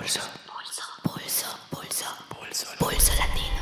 Pulso. Pulso latino.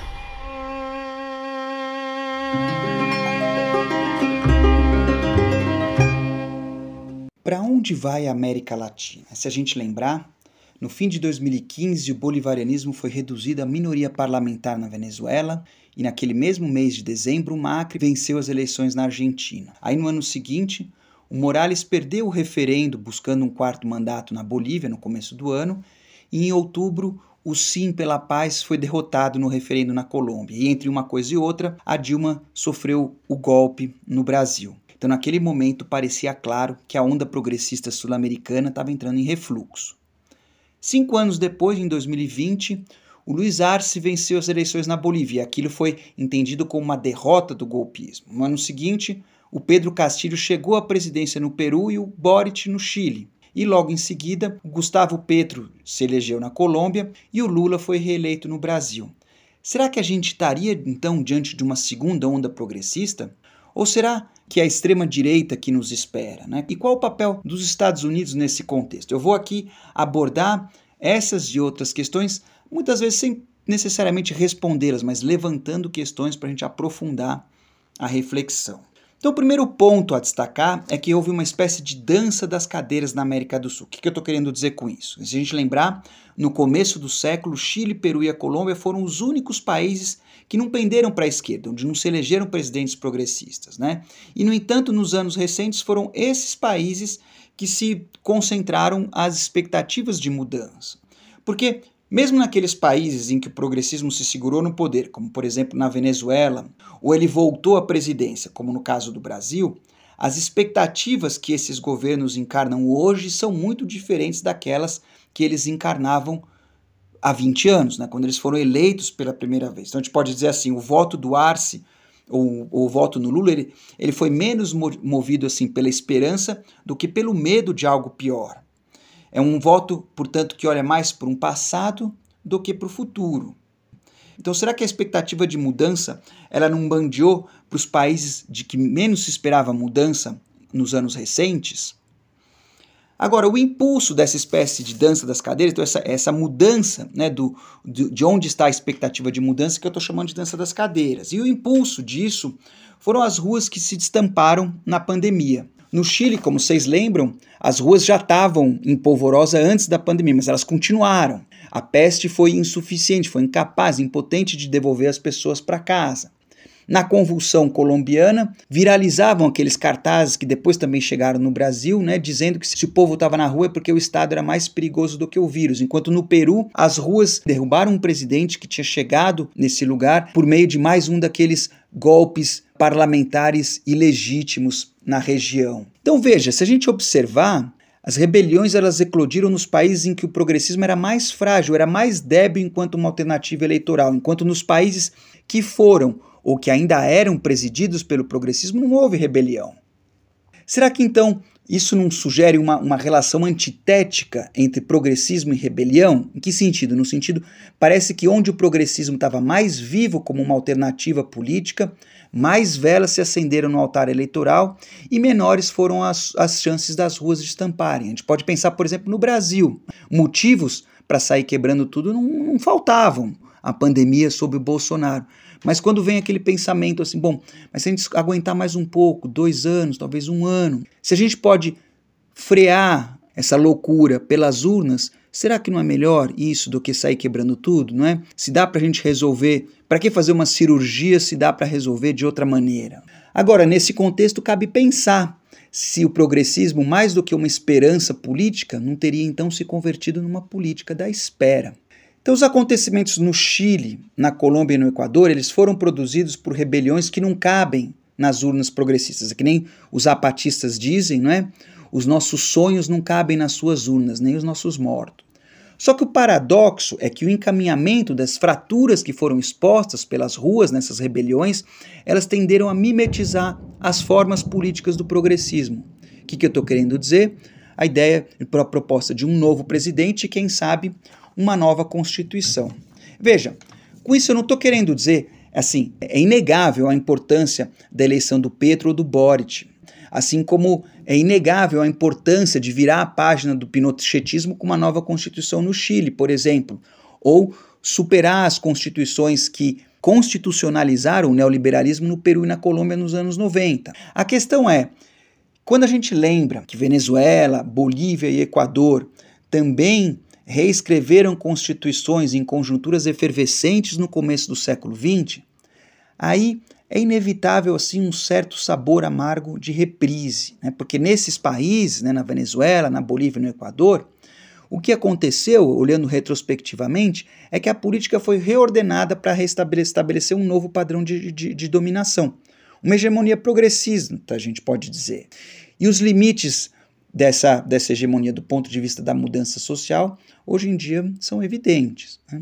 Para onde vai a América Latina? Se a gente lembrar, no fim de 2015 o bolivarianismo foi reduzido à minoria parlamentar na Venezuela e naquele mesmo mês de dezembro o Macri venceu as eleições na Argentina. Aí no ano seguinte o Morales perdeu o referendo buscando um quarto mandato na Bolívia no começo do ano e em outubro o Sim pela Paz foi derrotado no referendo na Colômbia e entre uma coisa e outra a Dilma sofreu o golpe no Brasil. Então, naquele momento, parecia claro que a onda progressista sul-americana estava entrando em refluxo. 5 anos depois, em 2020, o Luiz Arce venceu as eleições na Bolívia. Aquilo foi entendido como uma derrota do golpismo. No ano seguinte, o Pedro Castillo chegou à presidência no Peru e o Boric no Chile. E logo em seguida, o Gustavo Petro se elegeu na Colômbia e o Lula foi reeleito no Brasil. Será que a gente estaria, então, diante de uma segunda onda progressista? Ou será que é a extrema-direita que nos espera, né? E qual o papel dos Estados Unidos nesse contexto? Eu vou aqui abordar essas e outras questões, muitas vezes sem necessariamente respondê-las, mas levantando questões para a gente aprofundar a reflexão. Então, o primeiro ponto a destacar é que houve uma espécie de dança das cadeiras na América do Sul. O que eu estou querendo dizer com isso? Se a gente lembrar, no começo do século, Chile, Peru e a Colômbia foram os únicos países que não penderam para a esquerda, onde não se elegeram presidentes progressistas, né? E, no entanto, nos anos recentes foram esses países que se concentraram as expectativas de mudança. Porque, mesmo naqueles países em que o progressismo se segurou no poder, como por exemplo na Venezuela, ou ele voltou à presidência, como no caso do Brasil, as expectativas que esses governos encarnam hoje são muito diferentes daquelas que eles encarnavam há 20 anos, né, quando eles foram eleitos pela primeira vez. Então a gente pode dizer assim, o voto do Arce, ou o voto no Lula, ele foi menos movido assim, pela esperança do que pelo medo de algo pior. É um voto, portanto, que olha mais para um passado do que para o futuro. Então, será que a expectativa de mudança ela não bandeou para os países de que menos se esperava mudança nos anos recentes? Agora, o impulso dessa espécie de dança das cadeiras, então essa mudança, né, de onde está a expectativa de mudança, que eu estou chamando de dança das cadeiras. E o impulso disso foram as ruas que se destamparam na pandemia. No Chile, como vocês lembram, as ruas já estavam em polvorosa antes da pandemia, mas elas continuaram. A peste foi insuficiente, foi incapaz, impotente de devolver as pessoas para casa. Na convulsão colombiana, viralizavam aqueles cartazes que depois também chegaram no Brasil, né, dizendo que se o povo estava na rua é porque o Estado era mais perigoso do que o vírus. Enquanto no Peru, as ruas derrubaram um presidente que tinha chegado nesse lugar por meio de mais um daqueles golpes parlamentares ilegítimos na região. Então veja, se a gente observar, as rebeliões elas eclodiram nos países em que o progressismo era mais frágil, era mais débil enquanto uma alternativa eleitoral, enquanto nos países que foram ou que ainda eram presididos pelo progressismo não houve rebelião. Será que então isso não sugere uma relação antitética entre progressismo e rebelião? Em que sentido? No sentido, parece que onde o progressismo estava mais vivo como uma alternativa política, mais velas se acenderam no altar eleitoral e menores foram as chances das ruas destamparem. A gente pode pensar, por exemplo, no Brasil. Motivos para sair quebrando tudo não faltavam. A pandemia sob o Bolsonaro. Mas quando vem aquele pensamento assim, bom, mas se a gente aguentar mais um pouco, 2 anos, talvez 1 ano, se a gente pode frear essa loucura pelas urnas, será que não é melhor isso do que sair quebrando tudo, não é? Se dá para a gente resolver, para que fazer uma cirurgia se dá para resolver de outra maneira? Agora, nesse contexto, cabe pensar se o progressismo, mais do que uma esperança política, não teria então se convertido numa política da espera. Então, os acontecimentos no Chile, na Colômbia e no Equador, eles foram produzidos por rebeliões que não cabem nas urnas progressistas. É que nem os zapatistas dizem, não é? Os nossos sonhos não cabem nas suas urnas, nem os nossos mortos. Só que o paradoxo é que o encaminhamento das fraturas que foram expostas pelas ruas nessas rebeliões, elas tenderam a mimetizar as formas políticas do progressismo. O que eu estou querendo dizer? A ideia, a proposta de um novo presidente, quem sabe, uma nova Constituição. Veja, com isso eu não estou querendo dizer, assim, é inegável a importância da eleição do Petro ou do Boric. Assim como é inegável a importância de virar a página do pinochetismo com uma nova constituição no Chile, por exemplo, ou superar as constituições que constitucionalizaram o neoliberalismo no Peru e na Colômbia nos anos 90. A questão é, quando a gente lembra que Venezuela, Bolívia e Equador também reescreveram constituições em conjunturas efervescentes no começo do século XX, aí é inevitável assim um certo sabor amargo de reprise, né? Porque nesses países, né, na Venezuela, na Bolívia e no Equador, o que aconteceu, olhando retrospectivamente, é que a política foi reordenada para estabelecer um novo padrão de dominação, uma hegemonia progressista, a gente pode dizer. E os limites dessa hegemonia do ponto de vista da mudança social, hoje em dia são evidentes, né?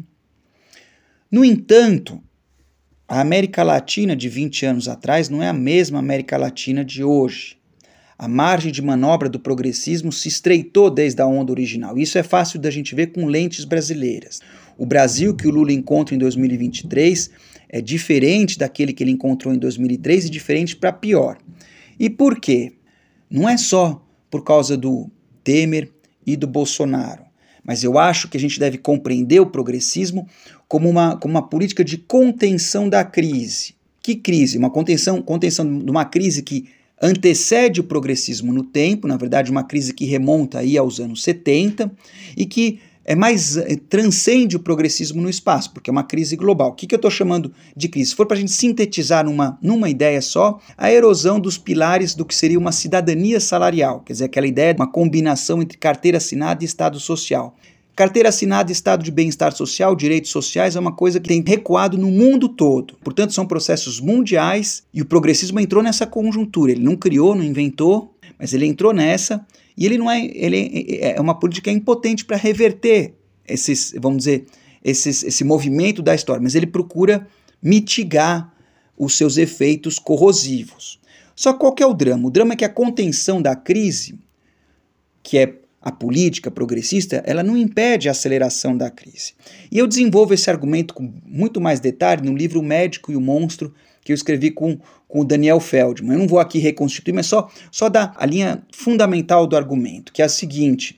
No entanto, a América Latina de 20 anos atrás não é a mesma América Latina de hoje. A margem de manobra do progressismo se estreitou desde a onda original. Isso é fácil da gente ver com lentes brasileiras. O Brasil que o Lula encontra em 2023 é diferente daquele que ele encontrou em 2003 e diferente para pior. E por quê? Não é só por causa do Temer e do Bolsonaro, mas eu acho que a gente deve compreender o progressismo como uma política de contenção da crise. Que crise? Uma contenção de uma crise que antecede o progressismo no tempo, na verdade uma crise que remonta aí aos anos 70 e que transcende o progressismo no espaço, porque é uma crise global. O que eu estou chamando de crise? Se for para a gente sintetizar numa ideia só, a erosão dos pilares do que seria uma cidadania salarial, quer dizer, aquela ideia de uma combinação entre carteira assinada e Estado social. Carteira assinada, estado de bem-estar social, direitos sociais é uma coisa que tem recuado no mundo todo. Portanto, são processos mundiais e o progressismo entrou nessa conjuntura. Ele não criou, não inventou, mas ele entrou nessa e ele é uma política impotente para reverter esse movimento da história, mas ele procura mitigar os seus efeitos corrosivos. Só qual que é o drama? O drama é que a contenção da crise, que é a política progressista, ela não impede a aceleração da crise. E eu desenvolvo esse argumento com muito mais detalhe no livro O Médico e o Monstro, que eu escrevi com o Daniel Feldman. Eu não vou aqui reconstituir, mas só dar a linha fundamental do argumento, que é a seguinte,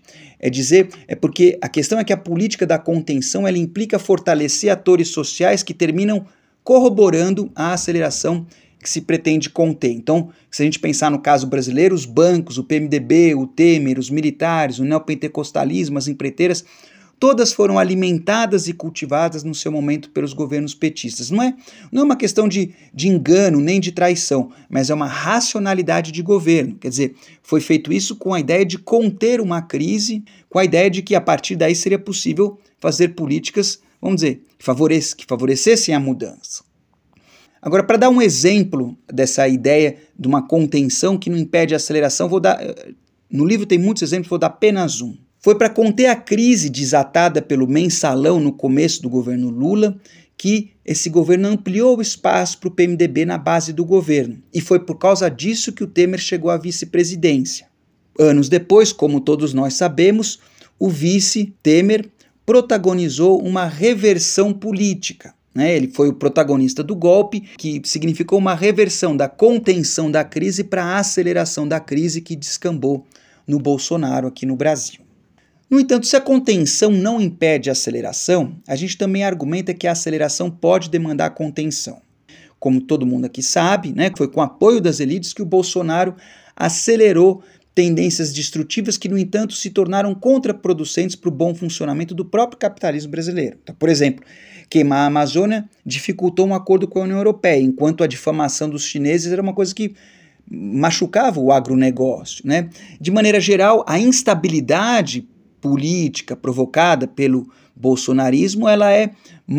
porque a questão é que a política da contenção ela implica fortalecer atores sociais que terminam corroborando a aceleração que se pretende conter. Então, se a gente pensar no caso brasileiro, os bancos, o PMDB, o Temer, os militares, o neopentecostalismo, as empreiteiras, todas foram alimentadas e cultivadas no seu momento pelos governos petistas. Não é uma questão de engano nem de traição, mas é uma racionalidade de governo. Quer dizer, foi feito isso com a ideia de conter uma crise, com a ideia de que a partir daí seria possível fazer políticas, vamos dizer, que favorecessem a mudança. Agora, para dar um exemplo dessa ideia de uma contenção que não impede a aceleração, no livro tem muitos exemplos, vou dar apenas um. Foi para conter a crise desatada pelo mensalão no começo do governo Lula que esse governo ampliou o espaço para o PMDB na base do governo. E foi por causa disso que o Temer chegou à vice-presidência. Anos depois, como todos nós sabemos, o vice Temer protagonizou uma reversão política. Ele foi o protagonista do golpe, que significou uma reversão da contenção da crise para a aceleração da crise que descambou no Bolsonaro aqui no Brasil. No entanto, se a contenção não impede a aceleração, a gente também argumenta que a aceleração pode demandar contenção. Como todo mundo aqui sabe, foi com o apoio das elites que o Bolsonaro acelerou tendências destrutivas que, no entanto, se tornaram contraproducentes para o bom funcionamento do próprio capitalismo brasileiro. Então, por exemplo, queimar a Amazônia dificultou um acordo com a União Europeia, enquanto a difamação dos chineses era uma coisa que machucava o agronegócio. De maneira geral, a instabilidade política provocada pelo bolsonarismo ela é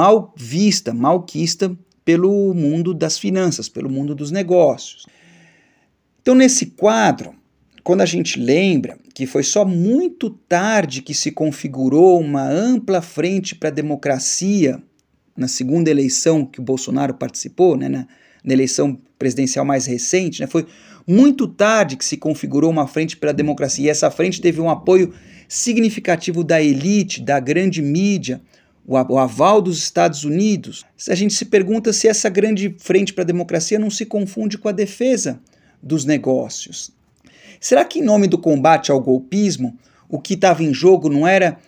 malquista pelo mundo das finanças, pelo mundo dos negócios. Então, nesse quadro, quando a gente lembra que foi só muito tarde que se configurou uma ampla frente para a democracia na segunda eleição que o Bolsonaro participou, na eleição presidencial mais recente, foi muito tarde que se configurou uma frente para a democracia, e essa frente teve um apoio significativo da elite, da grande mídia, o aval dos Estados Unidos. A gente se pergunta se essa grande frente para a democracia não se confunde com a defesa dos negócios. Será que, em nome do combate ao golpismo, o que estava em jogo não era,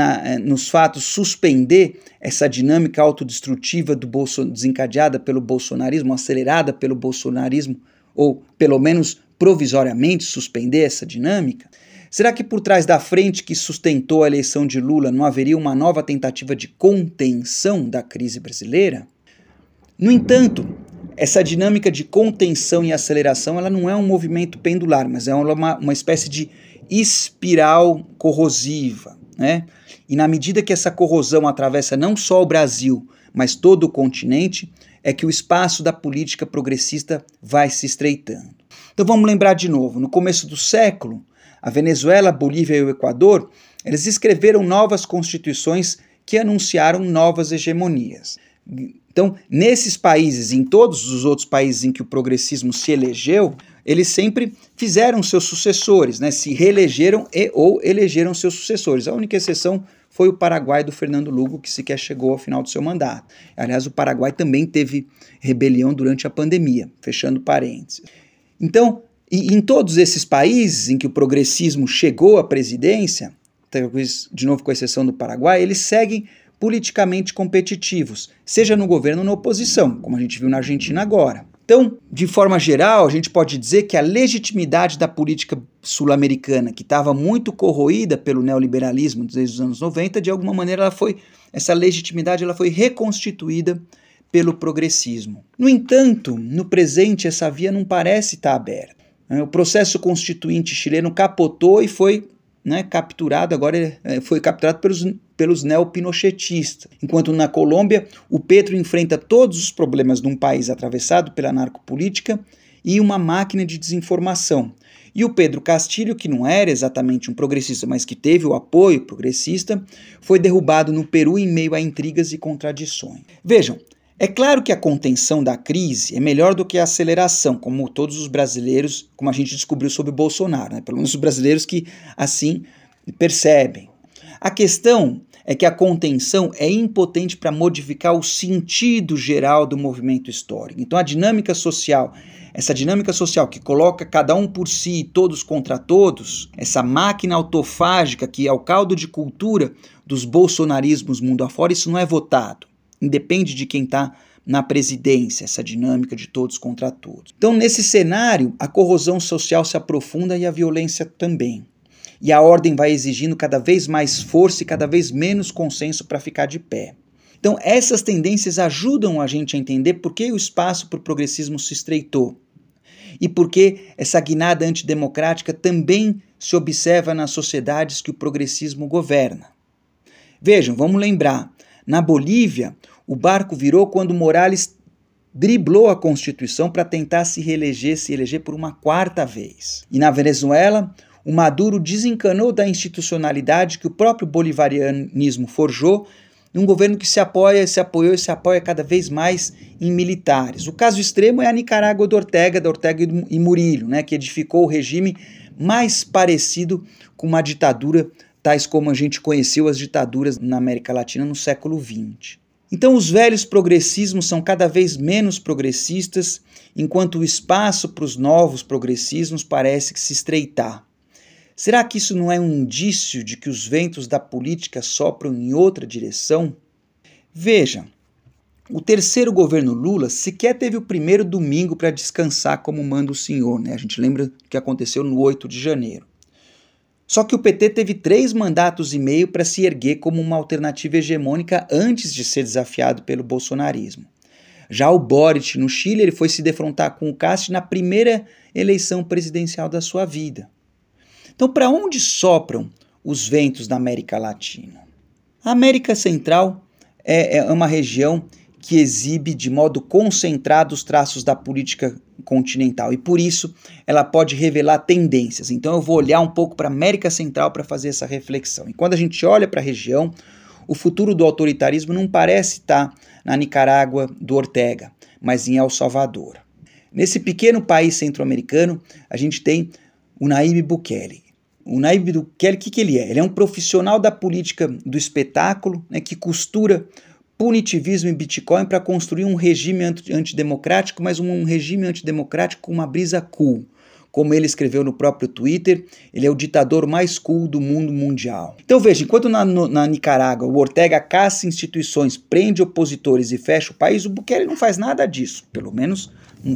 nos fatos, suspender essa dinâmica autodestrutiva desencadeada pelo bolsonarismo, acelerada pelo bolsonarismo, ou pelo menos provisoriamente suspender essa dinâmica? Será que por trás da frente que sustentou a eleição de Lula não haveria uma nova tentativa de contenção da crise brasileira? No entanto, essa dinâmica de contenção e aceleração ela não é um movimento pendular, mas é uma espécie de espiral corrosiva, né? E na medida que essa corrosão atravessa não só o Brasil, mas todo o continente, é que o espaço da política progressista vai se estreitando. Então vamos lembrar de novo, no começo do século, a Venezuela, a Bolívia e o Equador, eles escreveram novas constituições que anunciaram novas hegemonias. Então, nesses países, em todos os outros países em que o progressismo se elegeu, eles sempre fizeram seus sucessores, né? Se reelegeram ou elegeram seus sucessores. A única exceção foi o Paraguai do Fernando Lugo, que sequer chegou ao final do seu mandato. Aliás, o Paraguai também teve rebelião durante a pandemia, fechando parênteses. Então, em todos esses países em que o progressismo chegou à presidência, de novo com exceção do Paraguai, eles seguem politicamente competitivos, seja no governo ou na oposição, como a gente viu na Argentina agora. Então, de forma geral, a gente pode dizer que a legitimidade da política sul-americana, que estava muito corroída pelo neoliberalismo desde os anos 90, de alguma maneira essa legitimidade foi reconstituída pelo progressismo. No entanto, no presente, essa via não parece estar aberta. O processo constituinte chileno capotou e foi capturado, agora foi capturado pelos neopinochetistas. Enquanto na Colômbia, o Petro enfrenta todos os problemas de um país atravessado pela narcopolítica e uma máquina de desinformação. E o Pedro Castillo, que não era exatamente um progressista, mas que teve o apoio progressista, foi derrubado no Peru em meio a intrigas e contradições. Vejam, é claro que a contenção da crise é melhor do que a aceleração, como todos os brasileiros, como a gente descobriu sobre o Bolsonaro, né? Pelo menos os brasileiros que assim percebem. A questão é que a contenção é impotente para modificar o sentido geral do movimento histórico. Então a dinâmica social, essa dinâmica social que coloca cada um por si e todos contra todos, essa máquina autofágica que é o caldo de cultura dos bolsonarismos mundo afora, isso não é votado. Independe de quem está na presidência, essa dinâmica de todos contra todos. Então, nesse cenário, a corrosão social se aprofunda e a violência também. E a ordem vai exigindo cada vez mais força e cada vez menos consenso para ficar de pé. Então, essas tendências ajudam a gente a entender por que o espaço para o progressismo se estreitou e por que essa guinada antidemocrática também se observa nas sociedades que o progressismo governa. Vejam, vamos lembrar, na Bolívia, o barco virou quando Morales driblou a Constituição para tentar se eleger por uma quarta vez. E na Venezuela, o Maduro desencanou da institucionalidade que o próprio bolivarianismo forjou em um governo que se apoiou e se apoia cada vez mais em militares. O caso extremo é a Nicarágua da Ortega e Murillo, que edificou o regime mais parecido com uma ditadura, tais como a gente conheceu as ditaduras na América Latina no século XX. Então os velhos progressismos são cada vez menos progressistas, enquanto o espaço para os novos progressismos parece que se estreitar. Será que isso não é um indício de que os ventos da política sopram em outra direção? Veja, o terceiro governo Lula sequer teve o primeiro domingo para descansar como manda o senhor, A gente lembra o que aconteceu no 8 de janeiro. Só que o PT teve 3 mandatos e meio para se erguer como uma alternativa hegemônica antes de ser desafiado pelo bolsonarismo. Já o Boric, no Chile, ele foi se defrontar com o Castro na primeira eleição presidencial da sua vida. Então, para onde sopram os ventos da América Latina? A América Central é uma região que exibe de modo concentrado os traços da política continental e, por isso, ela pode revelar tendências. Então, eu vou olhar um pouco para a América Central para fazer essa reflexão. E quando a gente olha para a região, o futuro do autoritarismo não parece estar na Nicarágua do Ortega, mas em El Salvador. Nesse pequeno país centro-americano, a gente tem o Nayib Bukele. O Nayib Bukele, o que ele é? Ele é um profissional da política do espetáculo, que costura punitivismo e Bitcoin para construir um regime antidemocrático, mas um regime antidemocrático com uma brisa cool, Como ele escreveu no próprio Twitter, ele é o ditador mais cool do mundo mundial. Então veja, enquanto na Nicarágua o Ortega caça instituições, prende opositores e fecha o país, o Bukele não faz nada disso, pelo menos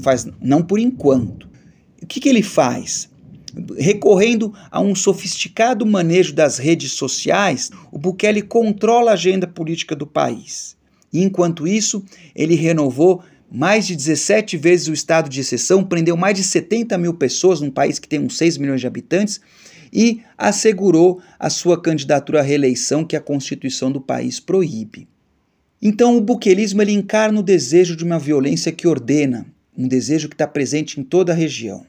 não por enquanto. O que ele faz? Recorrendo a um sofisticado manejo das redes sociais, o Bukele controla a agenda política do país. E, enquanto isso, ele renovou mais de 17 vezes o estado de exceção, prendeu mais de 70 mil pessoas num país que tem uns 6 milhões de habitantes e assegurou a sua candidatura à reeleição, que a Constituição do país proíbe. Então, o bukelismo ele encarna o desejo de uma violência que ordena, um desejo que está presente em toda a região.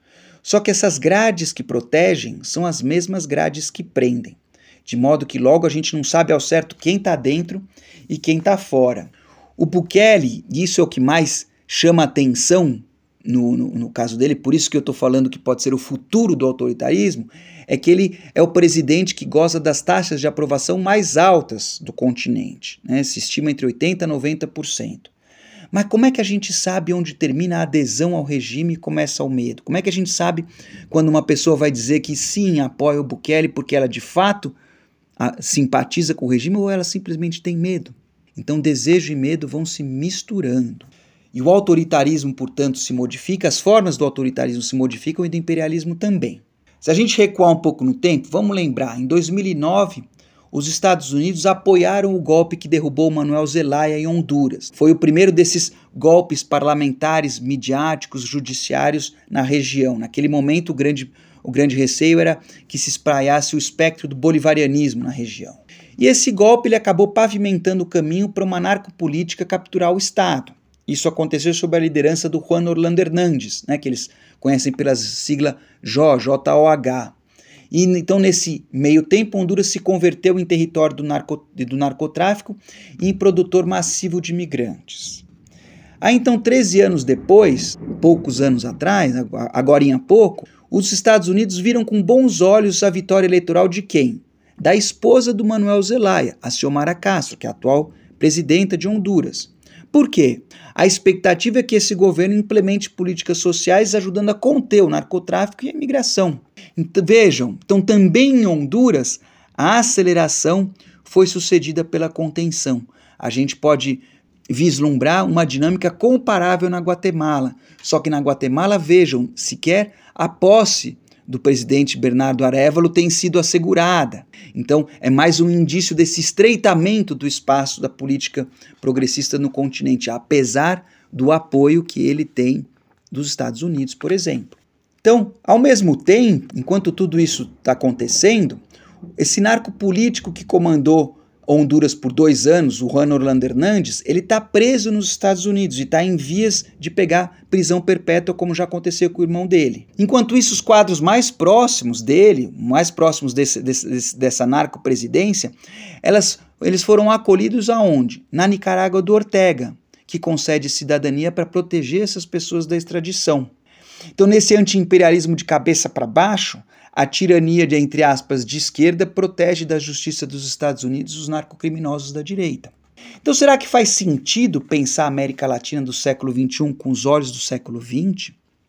Só que essas grades que protegem são as mesmas grades que prendem, de modo que logo a gente não sabe ao certo quem está dentro e quem está fora. O Bukele, e isso é o que mais chama atenção no caso dele, por isso que eu estou falando que pode ser o futuro do autoritarismo, é que ele é o presidente que goza das taxas de aprovação mais altas do continente, né? Se estima entre 80% e 90%. Mas como é que a gente sabe onde termina a adesão ao regime e começa o medo? Como é que a gente sabe quando uma pessoa vai dizer que sim, apoia o Bukele porque ela de fato simpatiza com o regime ou ela simplesmente tem medo? Então desejo e medo vão se misturando. E o autoritarismo, portanto, se modifica, as formas do autoritarismo se modificam e do imperialismo também. Se a gente recuar um pouco no tempo, vamos lembrar, em 2009, os Estados Unidos apoiaram o golpe que derrubou Manuel Zelaya em Honduras. Foi o primeiro desses golpes parlamentares, midiáticos, judiciários na região. Naquele momento, o grande receio era que se espraiasse o espectro do bolivarianismo na região. E esse golpe ele acabou pavimentando o caminho para uma narcopolítica capturar o Estado. Isso aconteceu sob a liderança do Juan Orlando Hernández, né, que eles conhecem pela sigla JOH. E então, nesse meio tempo, Honduras se converteu em território do narcotráfico e em produtor massivo de imigrantes. Aí, então, 13 anos depois, poucos anos atrás, agorinha pouco, os Estados Unidos viram com bons olhos a vitória eleitoral de quem? Da esposa do Manuel Zelaya, a Xiomara Castro, que é a atual presidenta de Honduras. Por quê? A expectativa é que esse governo implemente políticas sociais ajudando a conter o narcotráfico e a imigração. Então, vejam, então também em Honduras a aceleração foi sucedida pela contenção. A gente pode vislumbrar uma dinâmica comparável na Guatemala. Só que na Guatemala, vejam, sequer a posse do presidente Bernardo Arévalo tem sido assegurada. Então, é mais um indício desse estreitamento do espaço da política progressista no continente, apesar do apoio que ele tem dos Estados Unidos, por exemplo. Então, ao mesmo tempo, enquanto tudo isso está acontecendo, esse narco político que comandou Honduras por 2 anos, o Juan Orlando Hernández, ele está preso nos Estados Unidos e está em vias de pegar prisão perpétua, como já aconteceu com o irmão dele. Enquanto isso, os quadros mais próximos dele, mais próximos dessa narco-presidência, eles foram acolhidos aonde? Na Nicarágua do Ortega, que concede cidadania para proteger essas pessoas da extradição. Então, nesse anti-imperialismo de cabeça para baixo, a tirania de, entre aspas, de esquerda protege da justiça dos Estados Unidos os narcocriminosos da direita. Então, será que faz sentido pensar a América Latina do século XXI com os olhos do século XX?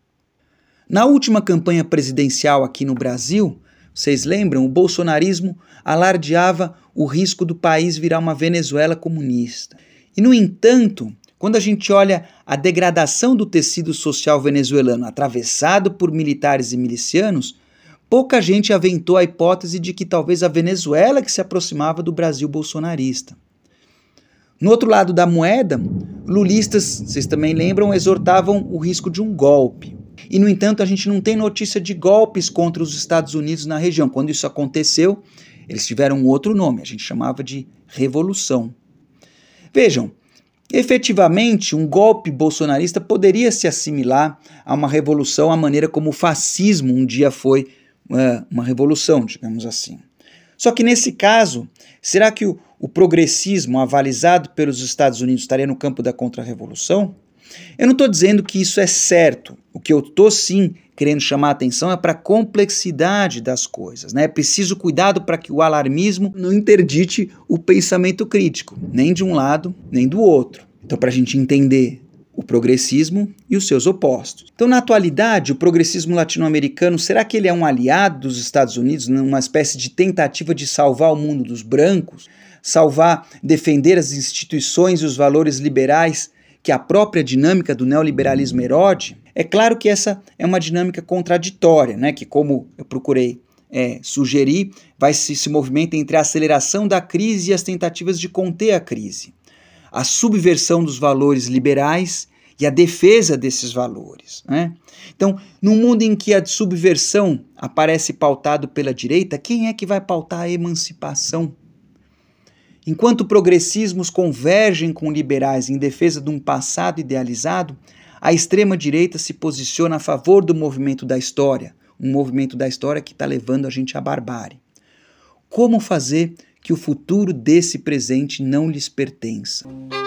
Na última campanha presidencial aqui no Brasil, vocês lembram, o bolsonarismo alardeava o risco do país virar uma Venezuela comunista. E, no entanto, quando a gente olha a degradação do tecido social venezuelano atravessado por militares e milicianos, pouca gente aventou a hipótese de que talvez a Venezuela que se aproximava do Brasil bolsonarista. No outro lado da moeda, lulistas, vocês também lembram, exortavam o risco de um golpe. E, no entanto, a gente não tem notícia de golpes contra os Estados Unidos na região. Quando isso aconteceu, eles tiveram um outro nome, a gente chamava de revolução. Vejam, efetivamente, um golpe bolsonarista poderia se assimilar a uma revolução, à maneira como o fascismo um dia foi uma revolução, digamos assim. Só que nesse caso, será que o progressismo avalizado pelos Estados Unidos estaria no campo da contra-revolução? Eu não estou dizendo que isso é certo. O que eu estou sim querendo chamar a atenção é para a complexidade das coisas, né? É preciso cuidado para que o alarmismo não interdite o pensamento crítico, nem de um lado, nem do outro. Então, para a gente entender o progressismo e os seus opostos. Então, na atualidade, o progressismo latino-americano, será que ele é um aliado dos Estados Unidos numa espécie de tentativa de salvar o mundo dos brancos, defender as instituições e os valores liberais que a própria dinâmica do neoliberalismo erode? É claro que essa é uma dinâmica contraditória, né, que, como eu procurei sugerir, se movimenta entre a aceleração da crise e as tentativas de conter a crise, a subversão dos valores liberais e a defesa desses valores, né? Então, num mundo em que a subversão aparece pautado pela direita, quem é que vai pautar a emancipação? Enquanto progressismos convergem com liberais em defesa de um passado idealizado, a extrema-direita se posiciona a favor do movimento da história, um movimento da história que está levando a gente à barbárie. Como fazer que o futuro desse presente não lhes pertença?